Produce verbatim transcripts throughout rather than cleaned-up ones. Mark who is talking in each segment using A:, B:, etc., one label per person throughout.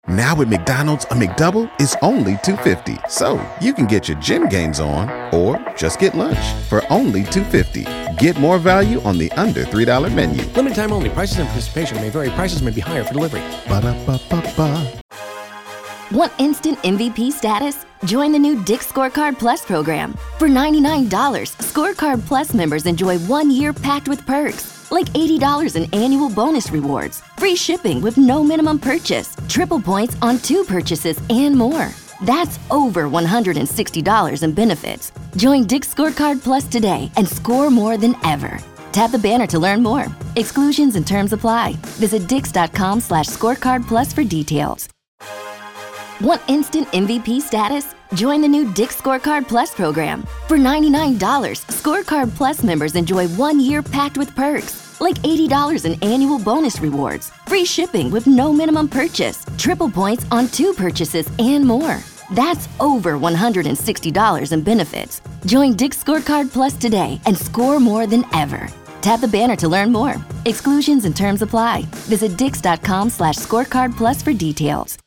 A: Now at McDonald's, a McDouble is only two dollars and fifty cents. So you can get your gym gains on or just get lunch for only two dollars and fifty cents. Get more value on the under three dollar menu.
B: Limited time only. Prices and participation may vary. Prices may be higher for delivery.
A: Ba-da-ba-ba-ba.
C: Want instant M V P status? Join the new Dick's Scorecard Plus program. For ninety-nine dollars, Scorecard Plus members enjoy one year packed with perks, like eighty dollars in annual bonus rewards, free shipping with no minimum purchase, triple points on two purchases, and more. That's over one hundred sixty dollars in benefits. Join Dick's Scorecard Plus today and score more than ever. Tap the banner to learn more. Exclusions and terms apply. Visit dix.com slash scorecard plus for details. Want instant M V P status? Join the new Dick's Scorecard Plus program. For ninety-nine dollars, Scorecard Plus members enjoy one year packed with perks, like eighty dollars in annual bonus rewards, free shipping with no minimum purchase, triple points on two purchases, and more. That's over one hundred sixty dollars in benefits. Join Dick's Scorecard Plus today and score more than ever. Tap the banner to learn more. Exclusions and terms apply. Visit dix.com slash scorecard plus for details.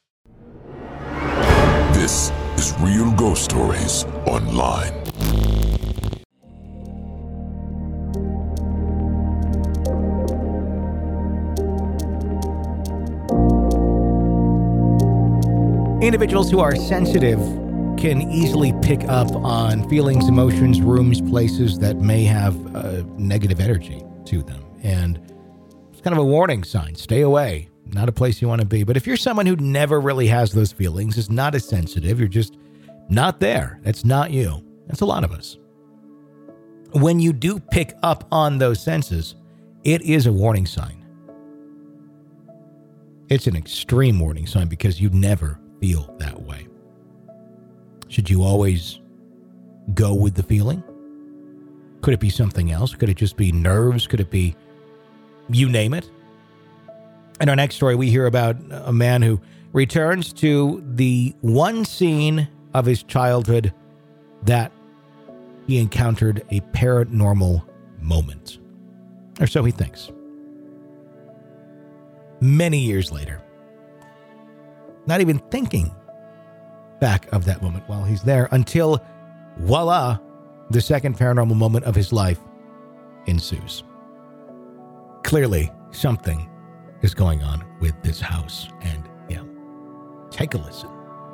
D: This is Real Ghost Stories Online.
E: Individuals who are sensitive can easily pick up on feelings, emotions, rooms, places that may have uh, negative energy to them. And it's kind of a warning sign. Stay away. Not a place you want to be. But if you're someone who never really has those feelings, is not as sensitive, you're just not there. That's not you. That's a lot of us. When you do pick up on those senses, it is a warning sign. It's an extreme warning sign because you never feel that way. Should you always go with the feeling? Could it be something else? Could it just be nerves? Could it be, you name it? In our next story, we hear about a man who returns to the one scene of his childhood that he encountered a paranormal moment. Or so he thinks. Many years later. Not even thinking back of that moment while he's there until, voila, the second paranormal moment of his life ensues. Clearly, something is going on with this house and him. Take a listen.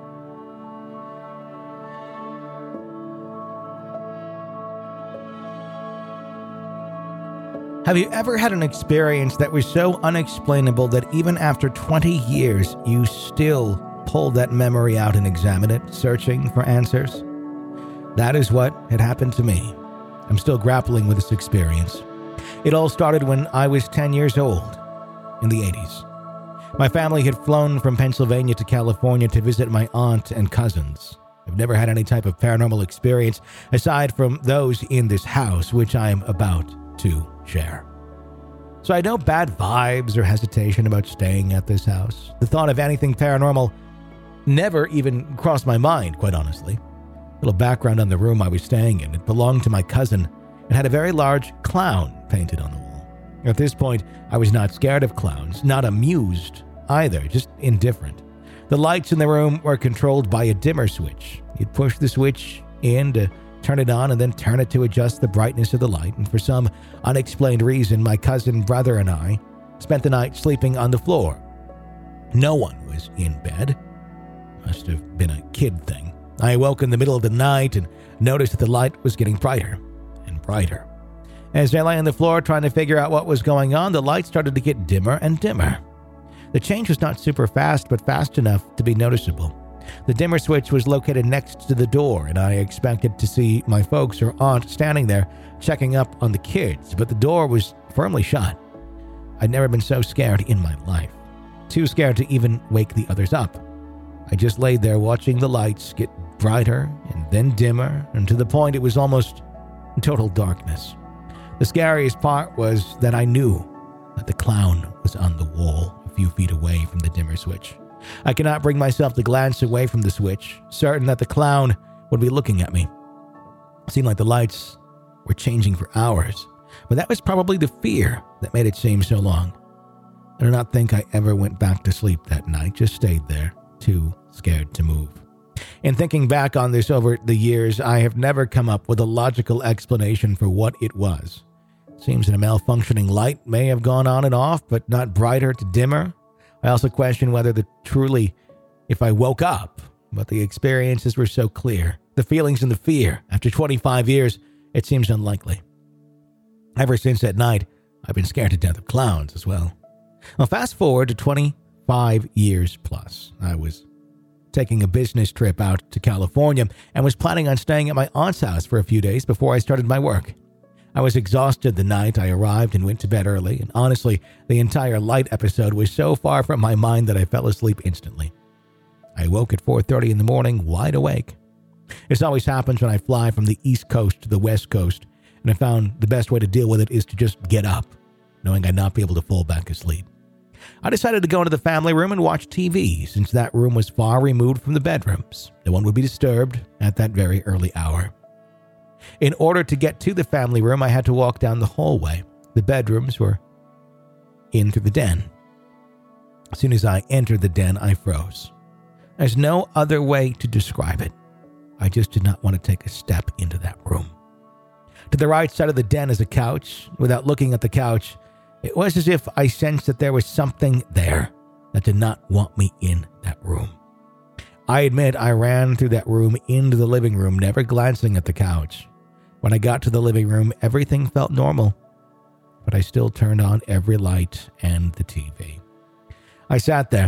E: Have you ever had an experience that was so unexplainable that even after twenty years, you still pull that memory out and examine it, searching for answers? That is what had happened to me. I'm still grappling with this experience. It all started when I was ten years old. In the eighties. My family had flown from Pennsylvania to California to visit my aunt and cousins. I've never had any type of paranormal experience aside from those in this house, which I'm about to share. So I had no bad vibes or hesitation about staying at this house. The thought of anything paranormal never even crossed my mind, quite honestly. A little background on the room I was staying in. It belonged to my cousin and had a very large clown painted on the wall. At this point, I was not scared of clowns, not amused either, just indifferent. The lights in the room were controlled by a dimmer switch. You'd push the switch in to turn it on and then turn it to adjust the brightness of the light. And for some unexplained reason, my cousin, brother, and I spent the night sleeping on the floor. No one was in bed. Must have been a kid thing. I awoke in the middle of the night and noticed that the light was getting brighter and brighter. As I lay on the floor trying to figure out what was going on, the light started to get dimmer and dimmer. The change was not super fast, but fast enough to be noticeable. The dimmer switch was located next to the door, and I expected to see my folks or aunt standing there checking up on the kids, but the door was firmly shut. I'd never been so scared in my life. Too scared to even wake the others up. I just laid there watching the lights get brighter and then dimmer, and to the point it was almost total darkness. The scariest part was that I knew that the clown was on the wall a few feet away from the dimmer switch. I could not bring myself to glance away from the switch, certain that the clown would be looking at me. It seemed like the lights were changing for hours, but that was probably the fear that made it seem so long. I do not think I ever went back to sleep that night, just stayed there, too scared to move. In thinking back on this over the years, I have never come up with a logical explanation for what it was. It seems that a malfunctioning light may have gone on and off, but not brighter to dimmer. I also question whether the truly, if I woke up, but the experiences were so clear. The feelings and the fear, after twenty-five years, it seems unlikely. Ever since that night, I've been scared to death of clowns as well. Well, fast forward to twenty-five years plus. I was taking a business trip out to California and was planning on staying at my aunt's house for a few days before I started my work. I was exhausted the night I arrived and went to bed early, and honestly, the entire light episode was so far from my mind that I fell asleep instantly. I woke at four thirty in the morning, wide awake. This always happens when I fly from the East Coast to the West Coast, and I found the best way to deal with it is to just get up, knowing I'd not be able to fall back asleep. I decided to go into the family room and watch T V, since that room was far removed from the bedrooms. No one would be disturbed at that very early hour. In order to get to the family room, I had to walk down the hallway. The bedrooms were in through the den. As soon as I entered the den, I froze. There's no other way to describe it. I just did not want to take a step into that room. To the right side of the den is a couch. Without looking at the couch, it was as if I sensed that there was something there that did not want me in that room. I admit I ran through that room into the living room, never glancing at the couch. When I got to the living room, everything felt normal, but I still turned on every light and the T V. I sat there.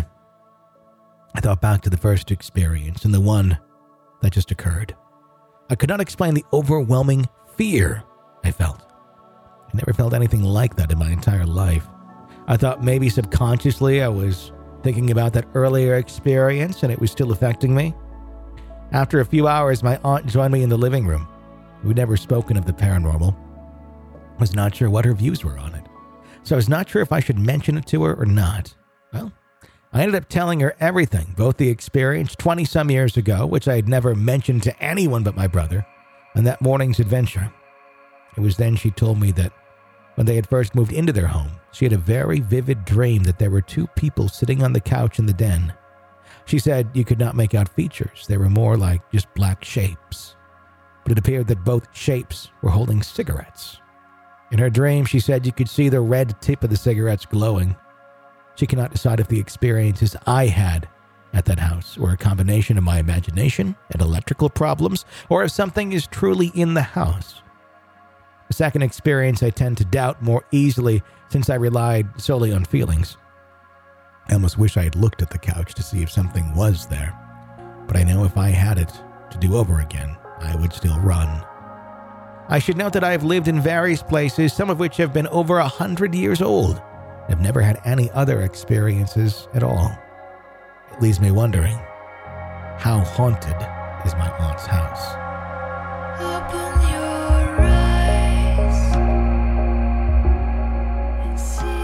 E: I thought back to the first experience and the one that just occurred. I could not explain the overwhelming fear I felt. I never felt anything like that in my entire life. I thought maybe subconsciously I was thinking about that earlier experience and it was still affecting me. After a few hours, my aunt joined me in the living room. We'd never spoken of the paranormal. I was not sure what her views were on it, so I was not sure if I should mention it to her or not. Well, I ended up telling her everything, both the experience twenty-some years ago, which I had never mentioned to anyone but my brother, and that morning's adventure. It was then she told me that when they had first moved into their home, she had a very vivid dream that there were two people sitting on the couch in the den. She said you could not make out features. They were more like just black shapes. But it appeared that both shapes were holding cigarettes. In her dream, she said you could see the red tip of the cigarettes glowing. She cannot decide if the experiences I had at that house were a combination of my imagination and electrical problems, or if something is truly in the house. The second experience I tend to doubt more easily since I relied solely on feelings. I almost wish I had looked at the couch to see if something was there, but I know if I had it to do over again, I would still run. I should note that I have lived in various places, some of which have been over a hundred years old. I've never had any other experiences at all. It leaves me wondering, how haunted is my aunt's house?
F: Open your eyes and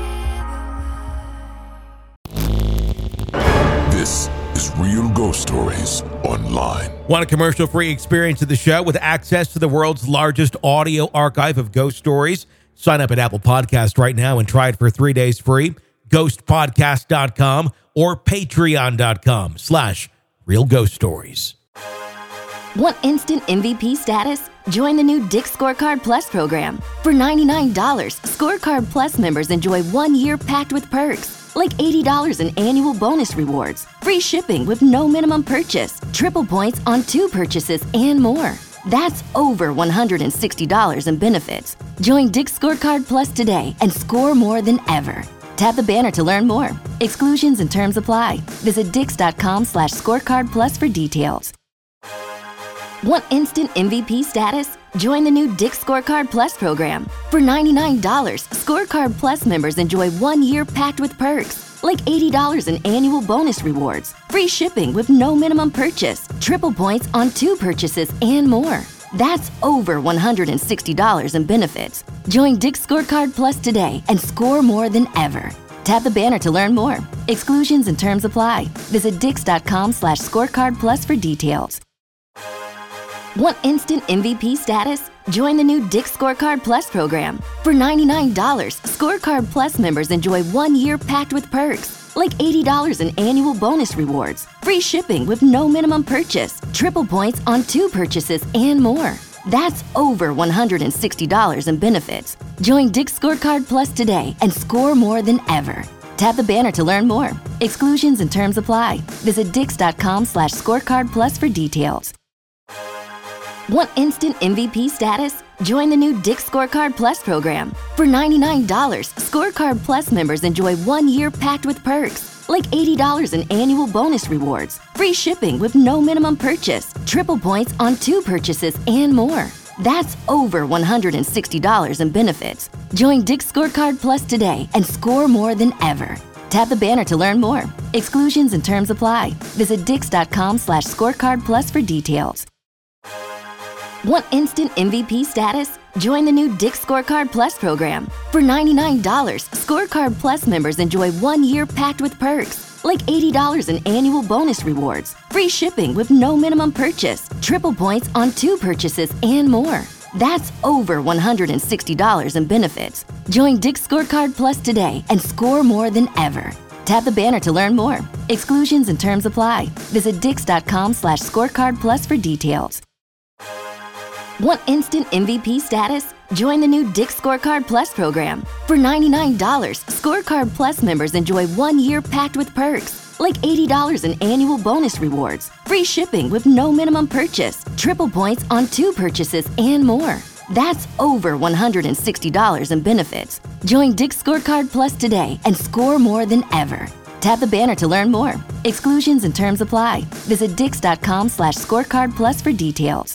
F: see the light.
D: This is Real Ghost Stories Online.
E: Want a commercial-free experience of the show with access to the world's largest audio archive of ghost stories? Sign up at Apple Podcast right now and try it for three days free. ghost podcast dot com or patreon dot com slash real ghost stories.
C: Want instant M V P status? Join the new Dick's Scorecard Plus program. For ninety-nine dollars, Scorecard Plus members enjoy one year packed with perks, like eighty dollars in annual bonus rewards, free shipping with no minimum purchase, triple points on two purchases, and more. That's over one hundred sixty dollars in benefits. Join Dick's Scorecard Plus today and score more than ever. Tap the banner to learn more. Exclusions and terms apply. Visit dix.com slash scorecard plus for details. Want instant M V P status? Join the new Dick's Scorecard Plus program. For ninety-nine dollars, Scorecard Plus members enjoy one year packed with perks, like eighty dollars in annual bonus rewards, free shipping with no minimum purchase, triple points on two purchases, and more. That's over one hundred sixty dollars in benefits. Join Dick's Scorecard Plus today and score more than ever. Tap the banner to learn more. Exclusions and terms apply. Visit dix.com slash scorecard plus for details. Want instant M V P status? Join the new Dick's Scorecard Plus program. For ninety-nine dollars, Scorecard Plus members enjoy one year packed with perks, like eighty dollars in annual bonus rewards, free shipping with no minimum purchase, triple points on two purchases, and more. That's over one hundred sixty dollars in benefits. Join Dick's Scorecard Plus today and score more than ever. Tap the banner to learn more. Exclusions and terms apply. Visit dix.com slash scorecard plus for details. Want instant M V P status? Join the new Dick's Scorecard Plus program. For ninety-nine dollars, Scorecard Plus members enjoy one year packed with perks, like eighty dollars in annual bonus rewards, free shipping with no minimum purchase, triple points on two purchases, and more. That's over one hundred sixty dollars in benefits. Join Dick's Scorecard Plus today and score more than ever. Tap the banner to learn more. Exclusions and terms apply. Visit dix.com slash scorecard plus for details. Want instant M V P status? Join the new Dick's Scorecard Plus program. For ninety-nine dollars, Scorecard Plus members enjoy one year packed with perks, like eighty dollars in annual bonus rewards, free shipping with no minimum purchase, triple points on two purchases, and more. That's over one hundred sixty dollars in benefits. Join Dick's Scorecard Plus today and score more than ever. Tap the banner to learn more. Exclusions and terms apply. Visit dix.com slash scorecard plus for details. Want instant M V P status? Join the new Dick's Scorecard Plus program. For ninety-nine dollars, Scorecard Plus members enjoy one year packed with perks, like eighty dollars in annual bonus rewards, free shipping with no minimum purchase, triple points on two purchases, and more. That's over one hundred sixty dollars in benefits. Join Dick's Scorecard Plus today and score more than ever. Tap the banner to learn more. Exclusions and terms apply. Visit dix.com slash scorecard plus for details.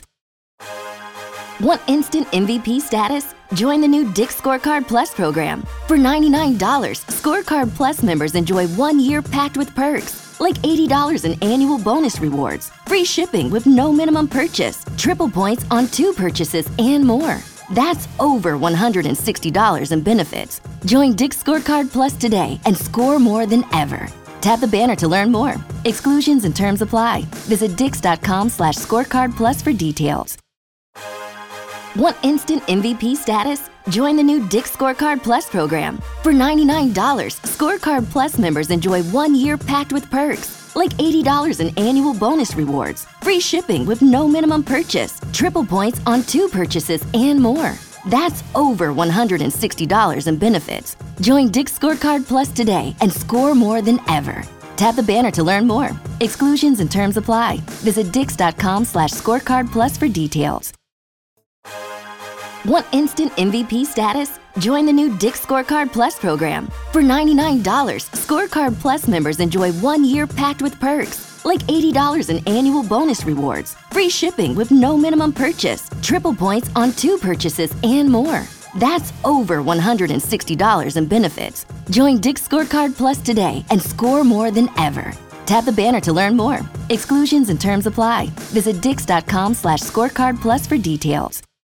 C: Want instant M V P status? Join the new Dick's Scorecard Plus program. For ninety-nine dollars, Scorecard Plus members enjoy one year packed with perks, like eighty dollars in annual bonus rewards, free shipping with no minimum purchase, triple points on two purchases, and more. That's over one hundred sixty dollars in benefits. Join Dick's Scorecard Plus today and score more than ever. Tap the banner to learn more. Exclusions and terms apply. Visit dix.com slash scorecard plus for details. Want instant M V P status? Join the new Dick's Scorecard Plus program. For ninety-nine dollars, Scorecard Plus members enjoy one year packed with perks, like eighty dollars in annual bonus rewards, free shipping with no minimum purchase, triple points on two purchases, and more. That's over one hundred sixty dollars in benefits. Join Dick's Scorecard Plus today and score more than ever. Tap the banner to learn more. Exclusions and terms apply. Visit dix.com slash scorecard plus for details. Want instant M V P status? Join the new Dick's Scorecard Plus program. For ninety-nine dollars, Scorecard Plus members enjoy one year packed with perks, like eighty dollars in annual bonus rewards, free shipping with no minimum purchase, triple points on two purchases, and more. That's over one hundred sixty dollars in benefits. Join Dick's Scorecard Plus today and score more than ever. Tap the banner to learn more. Exclusions and terms apply. Visit dix.com slash scorecard plus for details.